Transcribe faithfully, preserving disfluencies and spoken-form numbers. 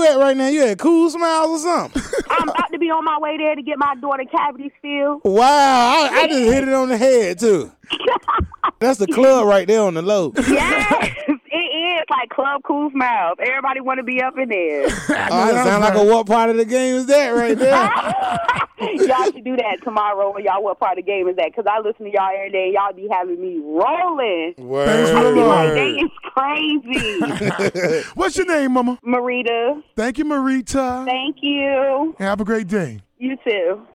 at right now? You at Cool Smiles or something? I'm about to be on my way there to get my daughter cavity filled. Wow, I, I just hit it on the head, too. That's the club right there on the low. Yes, it is like Club Cool Smiles. Everybody want to be up in there. Oh, that sound like a what part of the game is that right there? Y'all should do that tomorrow when y'all what part of the game is that? Because I listen to y'all every day and y'all be having me rolling. Word. Thanks for the Like, Lord. they is crazy. What's your name, Mama? Marita, Thank you, Marita. thank you. Have a great day. You too.